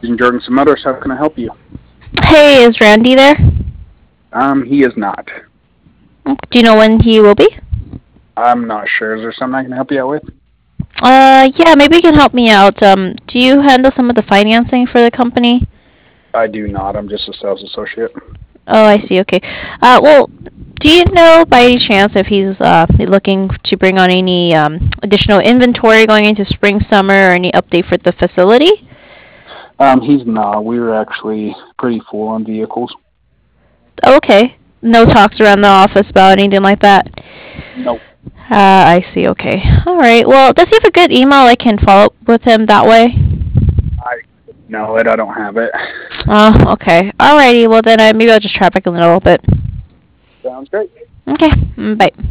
Jorgensen Motors. How can I help you? Hey, is Randy there? He is not. Do you know when he will be? I'm not sure. Is there something I can help you out with? Yeah, maybe you can help me out. Do you handle some of the financing for the company? I do not. I'm just a sales associate. Oh, I see. Okay. Well, do you know by any chance if he's looking to bring on any additional inventory going into spring, summer, or any update for the facility? He's not. We were actually pretty full on vehicles. Oh, okay. No talks around the office about anything like that. Nope. I see. Okay. All right. Well, does he have a good email? I can follow up with him that way. I know it. I don't have it. Oh, okay. Alrighty. Well, then maybe I'll just try back in a little bit. Sounds great. Okay. Bye.